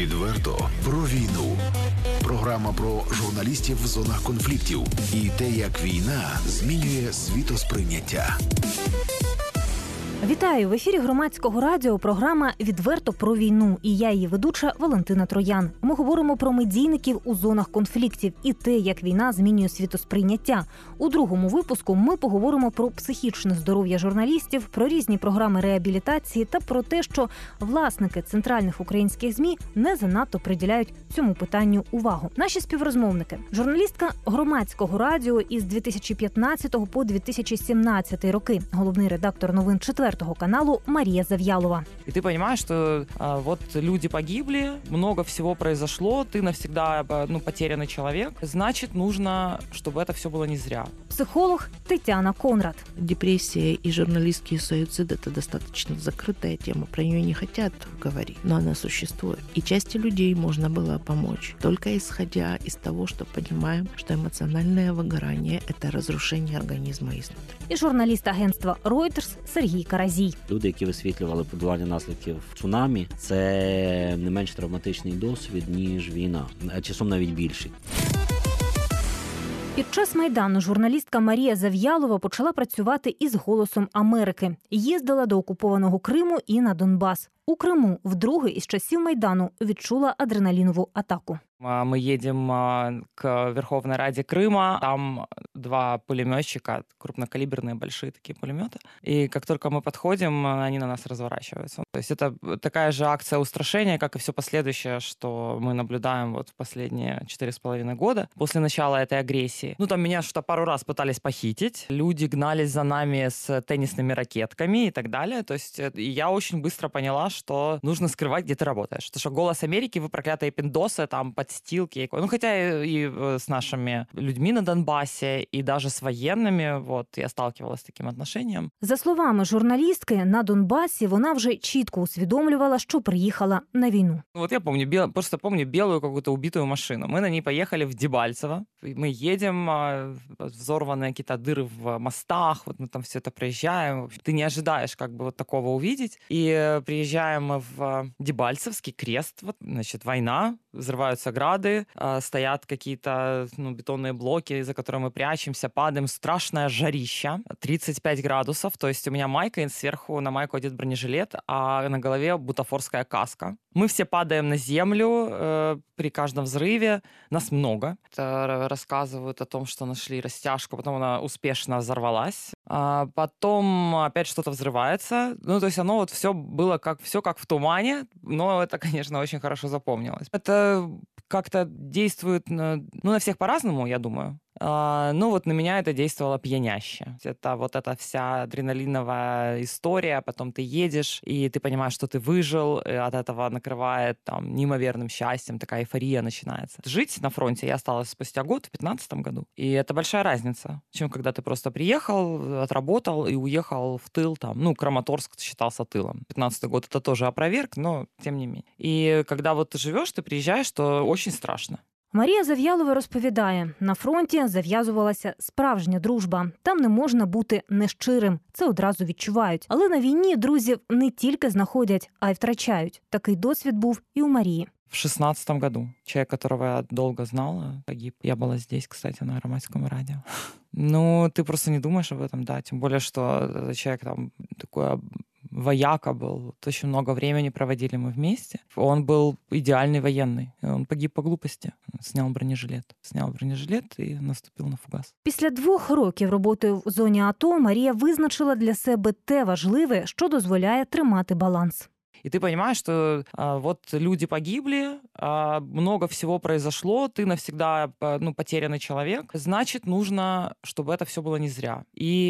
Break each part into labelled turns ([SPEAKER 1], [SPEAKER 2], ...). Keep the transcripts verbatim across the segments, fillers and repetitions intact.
[SPEAKER 1] Відверто про війну. Програма про журналістів в зонах конфліктів і те, як війна змінює світосприйняття.
[SPEAKER 2] Вітаю! В ефірі Громадського радіо програма «Відверто про війну». І я, її ведуча Валентина Троян. Ми говоримо про медійників у зонах конфліктів і те, як війна змінює світосприйняття. У другому випуску ми поговоримо про психічне здоров'я журналістів, про різні програми реабілітації та про те, що власники центральних українських ЗМІ не занадто приділяють цьому питанню увагу. Наші співрозмовники – журналістка Громадського радіо із дві тисячі п'ятнадцятого по дві тисячі сімнадцятий роки, головний редактор новин четвертого каналу Мария Завьялова.
[SPEAKER 3] И ты понимаешь, что а, вот люди погибли, много всего произошло, ты навсегда ну, потерянный человек, значит, нужно, чтобы это все было не зря.
[SPEAKER 2] Психолог Тетяна Конрад.
[SPEAKER 4] Депрессия и журналистский суицид – это достаточно закрытая тема, про нее не хотят говорить, но она существует. И части людей можно было помочь, только исходя из того, что понимаем, что эмоциональное выгорание – это разрушение организма изнутри.
[SPEAKER 2] І журналіст агентства Reuters Сергій Каразій.
[SPEAKER 5] Люди, які висвітлювали подолання наслідків цунамі, це не менш травматичний досвід, ніж війна, а часом навіть більший.
[SPEAKER 2] Під час Майдану журналістка Марія Зав'ялова почала працювати із «Голосом Америки». Їздила до окупованого Криму і на Донбас. У Криму вдруге із часів Майдану відчула адреналінову атаку.
[SPEAKER 3] Мы едем к Верховной Раде Крыма, там два пулеметчика, крупнокалиберные большие такие пулеметы. И как только мы подходим, они на нас разворачиваются. То есть это такая же акция устрашения, как и все последующее, что мы наблюдаем вот в последние четыре с половиной года после начала этой агрессии. Ну, там меня что-то пару раз пытались похитить, люди гнались за нами с теннисными ракетками и так далее. То есть я очень быстро поняла, что нужно скрывать, где ты работаешь. Потому что «Голос Америки», вы проклятые пиндосы, там подстилки. Ну, хотя и с нашими людьми на Донбассе, и даже с военными, вот, я сталкивалась з таким отношением.
[SPEAKER 2] За словами журналістки, на Донбасі вона вже чітко усвідомлювала, що приїхала на війну.
[SPEAKER 3] Вот я помню, бел, просто помню белую какую-то убитую машину. Мы на ней поехали в Дебальцево. Мы едем, взорванные какие-то дыры в мостах, вот мы там все это проезжаем. Ты не ожидаешь как бы вот такого увидеть. И приезжаем мы в Дебальцевский крест, вот, значит, война, взрываются грады, стоят какие-то ну, бетонные блоки, за которыми мы прячемся, падаем. Страшное жарища, тридцать пять градусов. То есть у меня майка, и сверху на майку одет бронежилет, а на голове бутафорская каска. Мы все падаем на землю э, при каждом взрыве. Нас много. Это рассказывают о том, что нашли растяжку, потом она успешно взорвалась. А потом опять что-то взрывается. Ну, то есть оно вот все было как, все как в тумане, но это, конечно, очень хорошо запомнилось. Это как-то действует на, ну, на всех по-разному, я думаю. Uh, ну вот на меня это действовало пьяняще. Это вот эта вся адреналиновая история, потом ты едешь, и ты понимаешь, что ты выжил, и от этого накрывает там неимоверным счастьем, такая эйфория начинается. Жить на фронте я осталась спустя год, в пятнадцатом году, и это большая разница, чем когда ты просто приехал, отработал и уехал в тыл, там, ну, Краматорск считался тылом. пятнадцатый год это тоже опроверг, но тем не менее. И когда вот ты живешь, ты приезжаешь, то очень страшно.
[SPEAKER 2] Марія Зав'ялова розповідає, на фронті зав'язувалася справжня дружба. Там не можна бути нещирим, це одразу відчувають. Але на війні друзів не тільки знаходять, а й втрачають. Такий досвід був і у Марії.
[SPEAKER 3] В шестнадцатом году человек, которого я долго знала, погиб. Я была здесь, кстати, на Громадском радио. Ну, ты просто не думаешь об этом, да. Тем более, что человек там такой вояка был. Очень много времени проводили мы вместе. Он был идеальный военный. Он погиб по глупости. Снял бронежилет. Снял бронежилет и наступил на фугас.
[SPEAKER 2] Після двох років роботи в зоні АТО Марія визначила для себе те важливе, що дозволяє тримати баланс.
[SPEAKER 3] И ты понимаешь, что а, вот люди погибли, а, много всего произошло, ты навсегда ну, потерянный человек, значит, нужно, чтобы это все было не зря.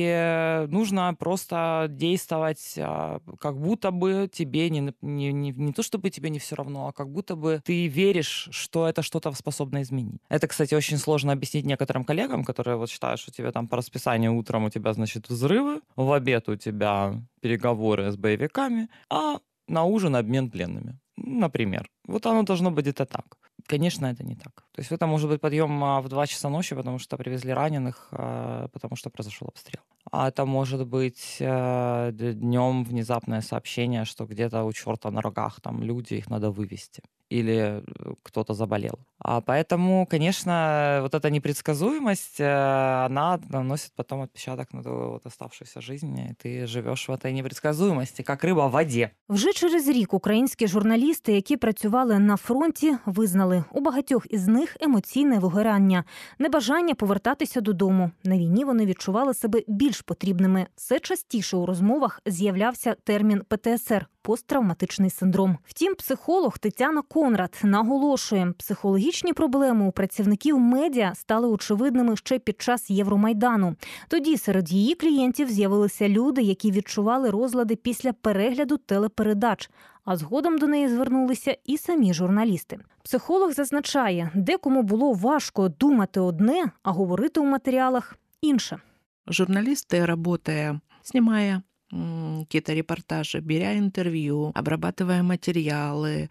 [SPEAKER 3] И нужно просто действовать, а, как будто бы тебе не, не, не, не то, чтобы тебе не все равно, а как будто бы ты веришь, что это что-то способно изменить. Это, кстати, очень сложно объяснить некоторым коллегам, которые вот считают, что тебе там по расписанию утром у тебя, значит, взрывы, в обед у тебя переговоры с боевиками, а на ужин обмен пленными, например. Вот оно должно быть где-то так. Конечно, это не так. То есть это может быть подъем а, в два часа ночи, потому что привезли раненых, а, потому что произошел обстрел. А это может быть э, днем внезапное сообщение, что где-то у черта на рогах там люди, их надо вывести. Или кто-то заболел. А поэтому, конечно, вот эта непредсказуемость, э, она наносит потом отпечаток на твою вот оставшуюся жизнь, и ты живеш в этой непредсказуемости, як риба в воді.
[SPEAKER 2] Вже через рік українські журналісти, які працювали на фронті, визнали, у багатьох із них емоційне вигорання, небажання повертатися додому. На війні вони відчували себе більш потрібними. Все частіше у розмовах з'являвся термін пе те ес ер – посттравматичний синдром. Втім, психолог Тетяна Конрад наголошує, психологічні проблеми у працівників медіа стали очевидними ще під час Євромайдану. Тоді серед її клієнтів з'явилися люди, які відчували розлади після перегляду телепередач, а згодом до неї звернулися і самі журналісти. Психолог зазначає, декому було важко думати одне, а говорити у матеріалах інше.
[SPEAKER 4] Журналисты, работая, снимая какие-то репортажи, беря интервью, обрабатывая материалы,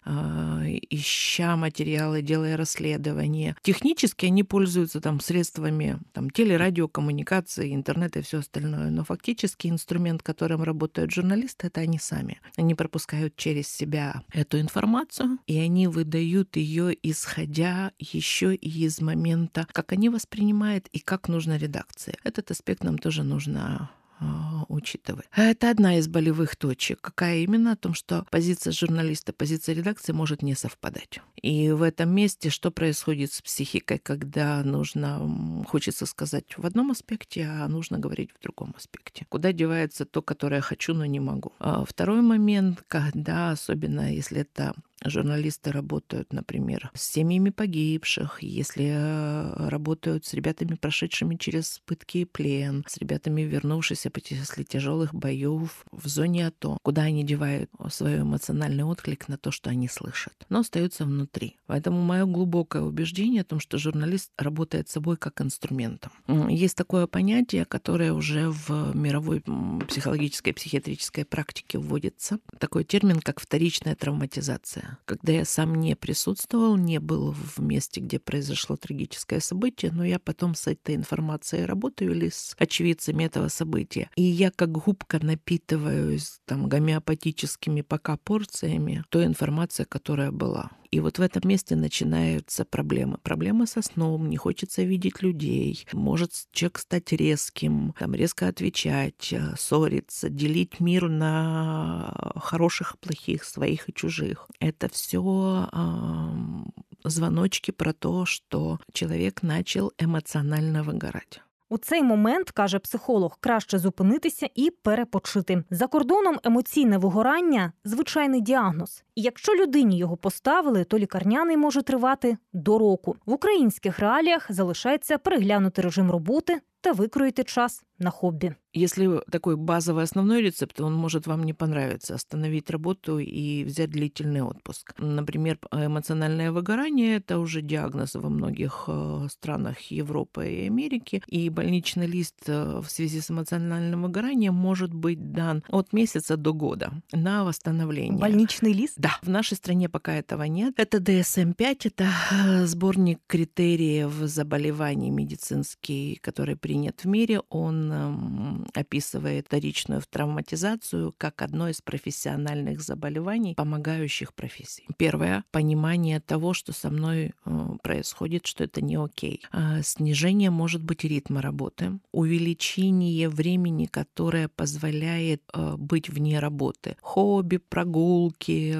[SPEAKER 4] ища материалы, делая расследования. Технически они пользуются там средствами там, телерадиокоммуникации, интернета и все остальное. Но фактически инструмент, которым работают журналисты, это они сами. Они пропускают через себя эту информацию, и они выдают ее, исходя еще и из момента, как они воспринимают и как нужно редакции. Этот аспект нам тоже нужно учитывать. Это одна из болевых точек. Какая именно? О том, что позиция журналиста, позиция редакции может не совпадать. И в этом месте что происходит с психикой, когда нужно, хочется сказать в одном аспекте, а нужно говорить в другом аспекте? Куда девается то, которое хочу, но не могу? А второй момент, когда, особенно если это журналисты работают, например, с семьями погибших, если работают с ребятами, прошедшими через пытки и плен, с ребятами, вернувшимися после тяжелых боев в зоне АТО, куда они девают свой эмоциональный отклик на то, что они слышат, но остаются внутри. Поэтому мое глубокое убеждение о том, что журналист работает с собой как инструментом. Есть такое понятие, которое уже в мировой психологической, психиатрической практике вводится, такой термин, как вторичная травматизация. Когда я сам не присутствовал, не был в месте, где произошло трагическое событие, но я потом с этой информацией работаю или с очевидцами этого события. И я как губка напитываюсь там гомеопатическими пока порциями той информации, которая была. И вот в этом месте начинаются проблемы. Проблемы со сном, не хочется видеть людей. Может человек стать резким, там, резко отвечать, ссориться, делить мир на хороших и плохих, своих и чужих. Это все э, звоночки про то, что человек начал эмоционально выгорать.
[SPEAKER 2] У цей момент, каже психолог, краще зупинитися і перепочити. За кордоном емоційне вигорання – звичайний діагноз. І якщо людині його поставили, то лікарняний може тривати до року. В українських реаліях залишається переглянути режим роботи та викроїти час на хобі.
[SPEAKER 4] Если такой базовый основной рецепт, он может вам не понравиться. Остановить работу и взять длительный отпуск. Например, эмоциональное выгорание – это уже диагноз во многих странах Европы и Америки. И больничный лист в связи с эмоциональным выгоранием может быть дан от месяца до года на восстановление.
[SPEAKER 2] Больничный лист?
[SPEAKER 4] Да. В нашей стране пока этого нет. Это ди эс эм пять, это сборник критериев заболеваний медицинский, который принят в мире. Он описывает вторичную травматизацию как одно из профессиональных заболеваний, помогающих профессий. Первое — понимание того, что со мной происходит, что это не окей. Снижение, может быть, ритма работы, увеличение времени, которое позволяет быть вне работы. Хобби, прогулки,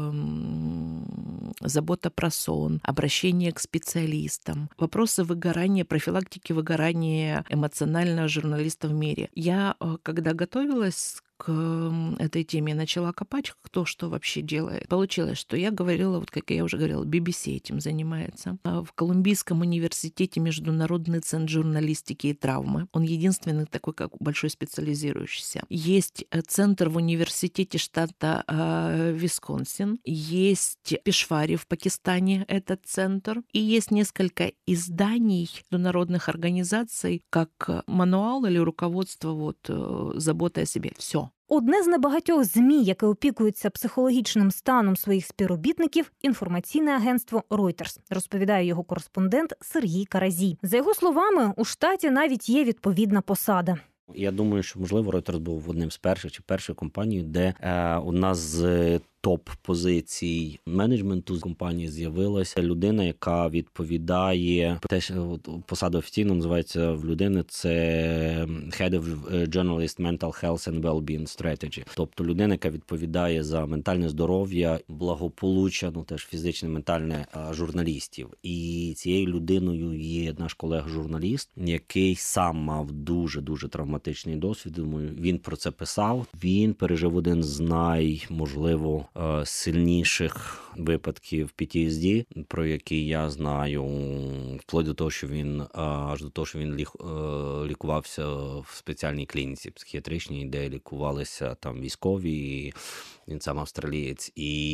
[SPEAKER 4] забота про сон, обращение к специалистам, вопросы выгорания, профилактики выгорания эмоционального журналиста в мире. Я, когда готовилась к этой теме, начала копать, кто что вообще делает. Получилось, что я говорила, вот как я уже говорила, би би си этим занимается. В Колумбийском университете Международный центр журналистики и травмы. Он единственный такой, как большой специализирующийся. Есть центр в университете штата Висконсин. Есть Пешвари в Пакистане, этот центр. И есть несколько изданий международных организаций, как мануал или руководство вот, заботы о себе. Все.
[SPEAKER 2] Одне з небагатьох ЗМІ, яке опікується психологічним станом своїх співробітників – інформаційне агентство Reuters, розповідає його кореспондент Сергій Каразій. За його словами, у штаті навіть є відповідна посада.
[SPEAKER 5] Я думаю, що, можливо, Reuters був одним з перших чи першою компанією, де е, одна з топ-позицій менеджменту з компанії з'явилася людина, яка відповідає, теж посада офіційно називається в людини, це Head of Journalist Mental Health and Wellbeing Strategy. Тобто людина, яка відповідає за ментальне здоров'я, благополуччя, ну теж фізичне, ментальне журналістів. І цією людиною є наш колега-журналіст, який сам мав дуже-дуже травматичний досвід. Думаю, він про це писав. Він пережив один з най, можливо, сильніших випадків пі ті ес ді, про які я знаю, вплоть до того, що він аж до того, що він лікувався в спеціальній клініці психіатричній, де лікувалися там військові, він сам австралієць,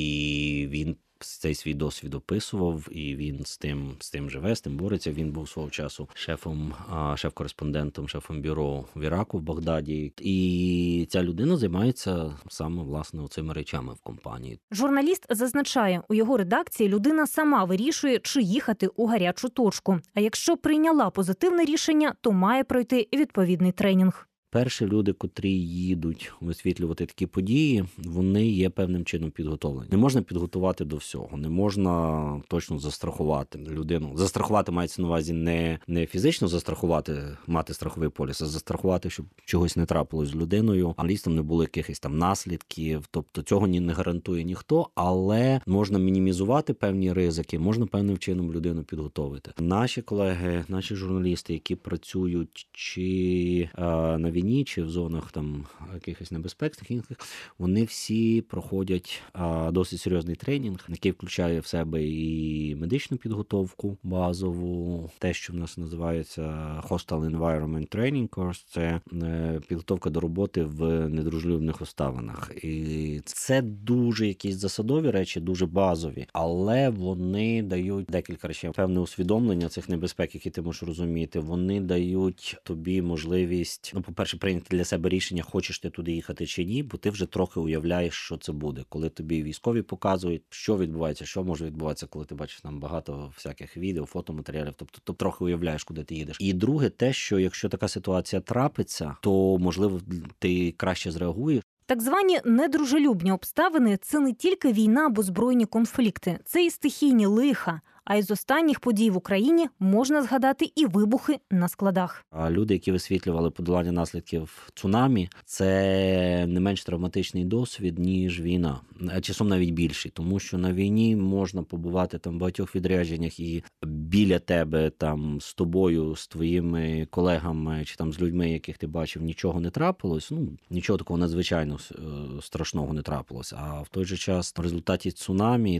[SPEAKER 5] і він цей свій досвід описував, і він з тим, з тим живе, з тим бореться. Він був свого часу шефом, шеф-кореспондентом, шефом бюро в Іраку, в Багдаді. І ця людина займається саме, власне, цими речами в компанії.
[SPEAKER 2] Журналіст зазначає, у його редакції людина сама вирішує, чи їхати у гарячу точку. А якщо прийняла позитивне рішення, то має пройти відповідний тренінг.
[SPEAKER 5] Перші люди, котрі їдуть висвітлювати такі події, вони є певним чином підготовлені. Не можна підготувати до всього, не можна точно застрахувати людину. Застрахувати мається на увазі не, не фізично застрахувати, мати страховий поліс, а застрахувати, щоб чогось не трапилось з людиною, а лістом не було якихось там наслідків. Тобто цього ні не гарантує ніхто, але можна мінімізувати певні ризики, можна певним чином людину підготовити. Наші колеги, наші журналісти, які працюють чи е, на війні, чи в зонах там якихось небезпечних, вони всі проходять а, досить серйозний тренінг, який включає в себе і медичну підготовку базову, те, що в нас називається Hostile Environment Training Course, це е, підготовка до роботи в недружелюбних обставинах. І це дуже якісь засадові речі, дуже базові, але вони дають декілька речей. Певне усвідомлення цих небезпек, які ти можеш розуміти, вони дають тобі можливість, ну, по-перше, прийняти для себе рішення, хочеш ти туди їхати чи ні, бо ти вже трохи уявляєш, що це буде. Коли тобі військові показують, що відбувається, що може відбуватися, коли ти бачиш там багато всяких відео, фотоматеріалів, тобто ти трохи уявляєш, куди ти їдеш. І друге, те, що якщо така ситуація трапиться, то, можливо, ти краще зреагуєш.
[SPEAKER 2] Так звані недружелюбні обставини – це не тільки війна або збройні конфлікти, це і стихійні лиха. А із останніх подій в Україні можна згадати і вибухи на складах.
[SPEAKER 5] А люди, які висвітлювали подолання наслідків цунамі, це не менш травматичний досвід, ніж війна. А часом навіть більший, тому що на війні можна побувати там в багатьох відрядженнях і біля тебе, там, з тобою, з твоїми колегами чи там з людьми, яких ти бачив, нічого не трапилось. Ну, нічого такого надзвичайно страшного не трапилось. А в той же час в результаті цунамі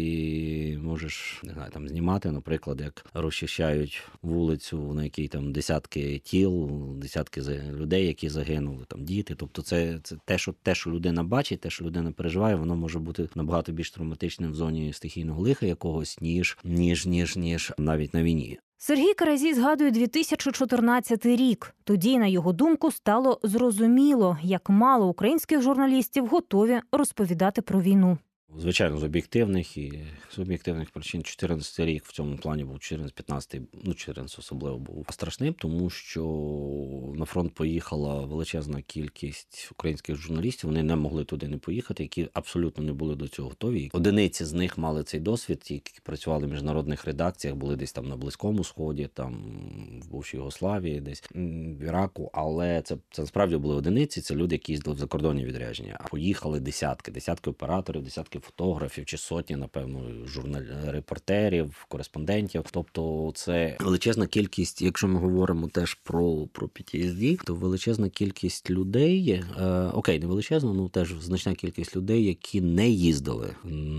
[SPEAKER 5] ти можеш, не знаю, там знімати, наприклад, як розчищають вулицю, на якій там десятки тіл, десятки людей, які загинули, там діти. Тобто це, це те, що, те, що людина бачить, те, що людина переживає, воно може бути набагато більш травматичним в зоні стихійного лиха якогось, ніж, ніж, ніж, ніж навіть на війні.
[SPEAKER 2] Сергій Каразій згадує дві тисячі чотирнадцятий рік. Тоді, на його думку, стало зрозуміло, як мало українських журналістів готові розповідати про війну.
[SPEAKER 5] Звичайно, з об'єктивних і з об'єктивних причин чотирнадцятий рік в цьому плані був, чотирнадцятий, ну чотирнадцятий особливо був страшним, тому що на фронт поїхала величезна кількість українських журналістів, вони не могли туди не поїхати, які абсолютно не були до цього готові. Одиниці з них мали цей досвід, які працювали в міжнародних редакціях, були десь там на Близькому Сході, там в бувшій Югославії, десь в Іраку, але це, це насправді були одиниці, це люди, які їздили в закордонні відрядження, а поїхали десятки, десятки операторів, десятки фотографів чи сотні, напевно, журнал... репортерів, кореспондентів. Тобто це величезна кількість, якщо ми говоримо теж про, про пі ті ес ді, то величезна кількість людей, е, окей, не величезна, ну теж значна кількість людей, які не їздили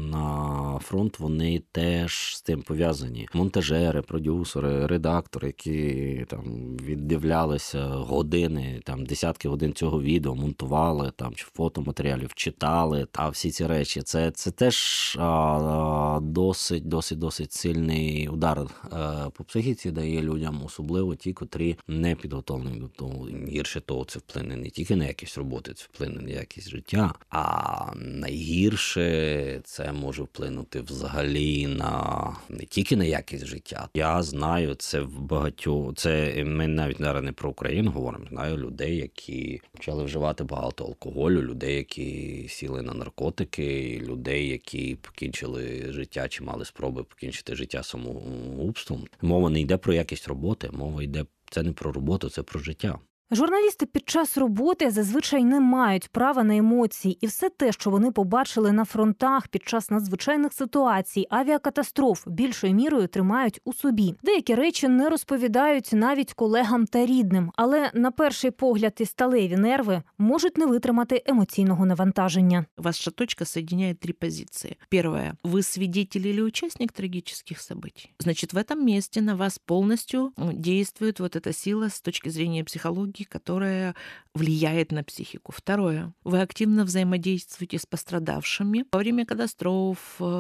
[SPEAKER 5] на фронт, вони теж з тим пов'язані. Монтажери, продюсери, редактори, які там віддивлялися години, там десятки годин цього відео, монтували, там чи фотоматеріалів, читали, а всі ці речі, це це теж а, досить, досить, досить сильний удар а, по психіці дає людям, особливо ті, котрі не підготовлені до того. Гірше того, це вплине не тільки на якість роботи, це вплине на якість життя, а найгірше це може вплинути взагалі на не тільки на якість життя. Я знаю це в багатьох, це ми навіть зараз не про Україну говоримо, знаю людей, які почали вживати багато алкоголю, людей, які сіли на наркотики, людей, які покінчили життя чи мали спроби покінчити життя самогубством. Мова не йде про якість роботи, мова йде, це не про роботу, це про життя.
[SPEAKER 2] Журналісти під час роботи зазвичай не мають права на емоції. І все те, що вони побачили на фронтах під час надзвичайних ситуацій, авіакатастроф, більшою мірою тримають у собі. Деякі речі не розповідають навіть колегам та рідним. Але на перший погляд і сталеві нерви можуть не витримати емоційного навантаження.
[SPEAKER 4] Ваша точка соединяет три позиции. Первое. Вы свидетель или участник трагических событий. Значит, в этом месте на вас полностью действует вот эта сила с точки зрения психологии, которая влияет на психику. Второе. Вы активно взаимодействуете с пострадавшими во время катастроф,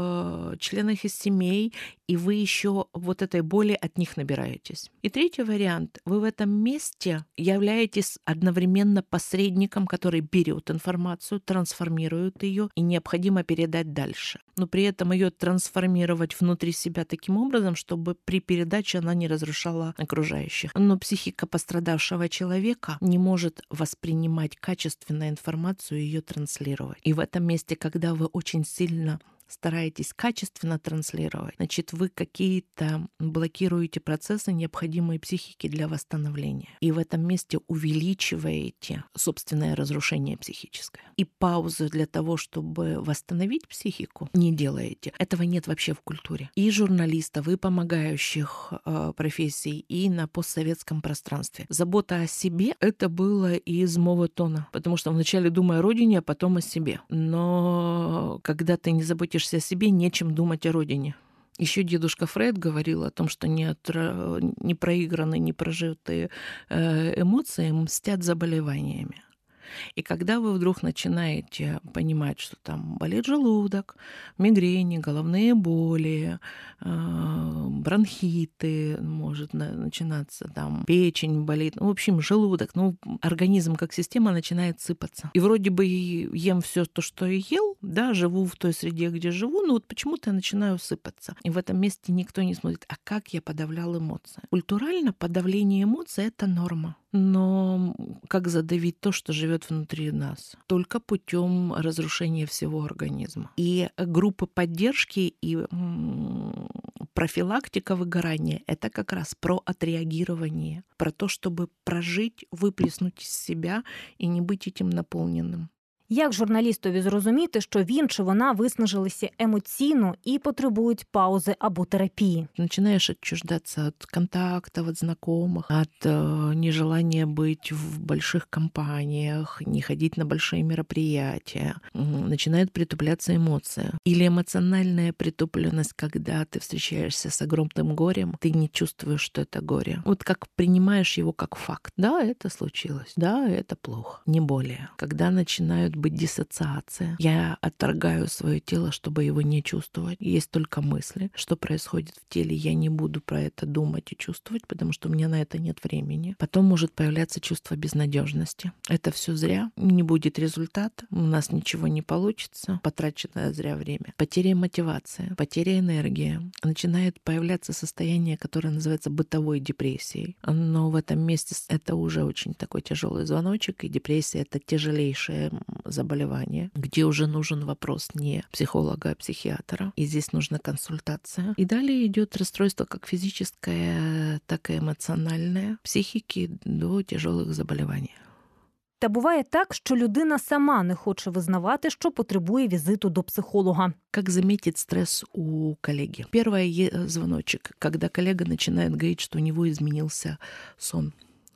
[SPEAKER 4] членах из семей, и вы еще вот этой боли от них набираетесь. И третий вариант. Вы в этом месте являетесь одновременно посредником, который берет информацию, трансформирует ее и необходимо передать дальше. Но при этом ее трансформировать внутри себя таким образом, чтобы при передаче она не разрушала окружающих. Но психика пострадавшего человека не может воспринимать качественно информацию и ее транслировать. И в этом месте, когда вы очень сильно стараетесь качественно транслировать, значит, вы какие-то блокируете процессы, необходимые психике для восстановления. И в этом месте увеличиваете собственное разрушение психическое. И паузу для того, чтобы восстановить психику, не делаете. Этого нет вообще в культуре. И журналистов, и помогающих э, профессий, и на постсоветском пространстве. Забота о себе — это было из мова тона. Потому что вначале думай о родине, а потом о себе. Но когда ты не заботишься о себе, нечем думать о родине. Еще дедушка Фрейд говорил о том, что не, отра... не проигранные, не прожитые эмоции мстят заболеваниями. И когда вы вдруг начинаете понимать, что там болит желудок, мигрени, головные боли, бронхиты, может начинаться там печень болит, ну, в общем, желудок, ну, организм как система начинает сыпаться. И вроде бы ем все то, что я ел, да, живу в той среде, где живу, но вот почему-то я начинаю сыпаться. И в этом месте никто не смотрит, а как я подавлял эмоции. Культурально подавление эмоций — это норма. Но как задавить то, что живет внутри нас? Только путем разрушения всего организма. И группы поддержки и профилактика выгорания — это как раз про отреагирование, про то, чтобы прожить, выплеснуть из себя и не быть этим наполненным.
[SPEAKER 2] Як журналістові зрозуміти, що він чи вона виснажилися емоційно і потребують паузи або терапії?
[SPEAKER 4] Начинаешь отчуждаться от контактов, от знакомых, от э, нежелания быть в больших компаниях, не ходить на большие мероприятия. Начинает притупляться эмоция. Или эмоциональная притупленность, когда ты встречаешься с огромным горем, ты не чувствуешь, что это горе. Вот как принимаешь его как факт. Да, это случилось. Да, это плохо. Не более. Когда начинают быть диссоциация. Я отторгаю свое тело, чтобы его не чувствовать. Есть только мысли, что происходит в теле. Я не буду про это думать и чувствовать, потому что у меня на это нет времени. Потом может появляться чувство безнадежности. Это все зря. Не будет результата. У нас ничего не получится. Потраченное зря время. Потеря мотивации, потеря энергии. Начинает появляться состояние, которое называется бытовой депрессией. Но в этом месте это уже очень такой тяжелый звоночек, и депрессия — это тяжелейшее заболевание, где уже нужен вопрос не психолога, а психиатра. И здесь нужна консультация. И далее идет расстройство как физическое, так и эмоциональное, психики до тяжелых заболеваний.
[SPEAKER 2] Та буває так, що людина сама не хоче визнавати, що потребує візиту до психолога.
[SPEAKER 4] Как заметить стресс у коллеги? Первый звоночек, когда коллега начинает говорить, что у него изменился сон.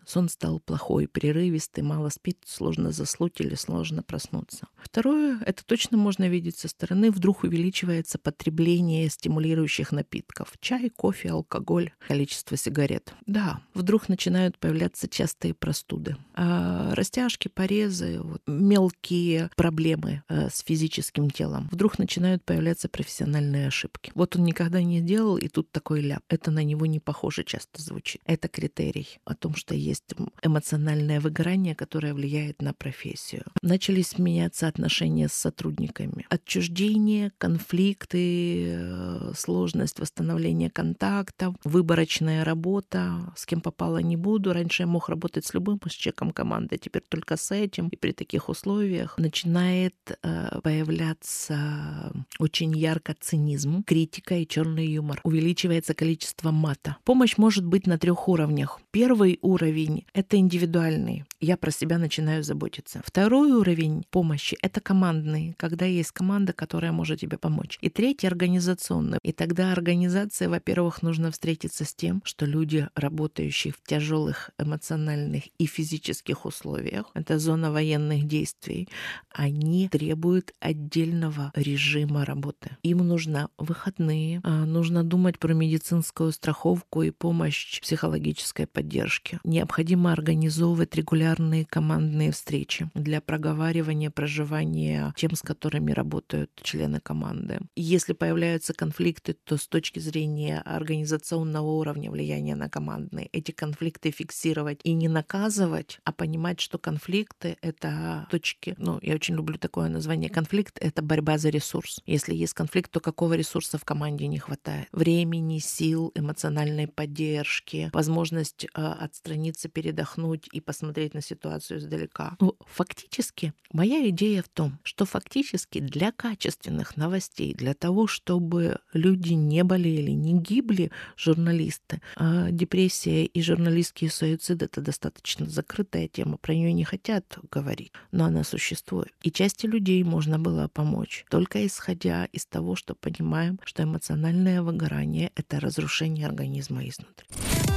[SPEAKER 4] сон стал плохой, прерывистый, мало спит, сложно заснуть или сложно проснуться. Второе, это точно можно видеть со стороны, вдруг увеличивается потребление стимулирующих напитков. Чай, кофе, алкоголь, количество сигарет. Да, вдруг начинают появляться частые простуды. А растяжки, порезы, вот, мелкие проблемы э, с физическим телом. Вдруг начинают появляться профессиональные ошибки. Вот он никогда не делал, и тут такой ляп. Это на него не похоже часто звучит. Это критерий о том, что есть эмоциональное выгорание, которое влияет на профессию. Начались меняться отношения с сотрудниками. Отчуждение, конфликты, сложность восстановления контактов, выборочная работа, с кем попало не буду. Раньше я мог работать с любым с чеком команды, теперь только с этим. И при таких условиях начинает э, появляться очень ярко цинизм, критика и черный юмор. Увеличивается количество мата. Помощь может быть на трех уровнях. Первый уровень — это индивидуальный. Я про себя начинаю заботиться. Второй уровень помощи — это командный, когда есть команда, которая может тебе помочь. И третий — организационный. И тогда организация, во-первых, нужно встретиться с тем, что люди, работающие в тяжелых эмоциональных и физических условиях, это зона военных действий, они требуют отдельного режима работы. Им нужны выходные, нужно думать про медицинскую страховку и помощь психологической поддержки. Необходимо организовывать регулярные командные встречи для проговаривания, проживания тем, с которыми работают члены команды. Если появляются конфликты, то с точки зрения организационного уровня влияния на командные, эти конфликты фиксировать и не наказывать, а понимать, что конфликты — это точки, ну, я очень люблю такое название, конфликт — это борьба за ресурс. Если есть конфликт, то какого ресурса в команде не хватает? Времени, сил, эмоциональной поддержки, возможность э, отстраниться, передохнуть и посмотреть на ситуацию издалека. Ну, фактически, моя идея в том, что фактически для качественных новостей, для того, чтобы люди не болели, не гибли, журналисты, э, депрессия и журналистские суициды — это достаточно закрытая тема, про нее не хотят говорить, но она существует. И части людей можно было помочь, только исходя из того, что понимаем, что эмоциональное выгорание — это разрушение организма изнутри.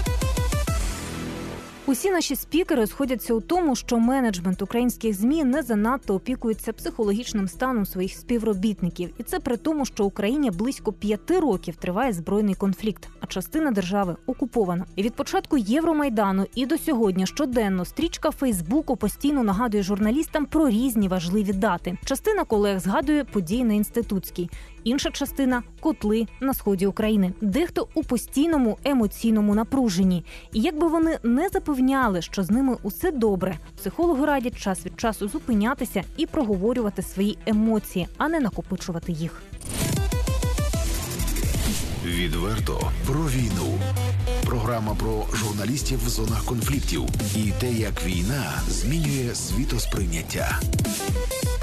[SPEAKER 2] Усі наші спікери сходяться у тому, що менеджмент українських ЗМІ не занадто опікується психологічним станом своїх співробітників. І це при тому, що в Україні близько п'яти років триває збройний конфлікт, а частина держави окупована. І від початку Євромайдану і до сьогодні щоденно стрічка Фейсбуку постійно нагадує журналістам про різні важливі дати. Частина колег згадує події на Інститутській, інша частина – котли на сході України. Дехто у постійному емоційному напруженні. І якби вони не запевняли, що з ними усе добре, психологи радять час від часу зупинятися і проговорювати свої емоції, а не накопичувати їх.
[SPEAKER 1] Відверто про війну. Програма про журналістів в зонах конфліктів і те, як війна змінює світосприйняття.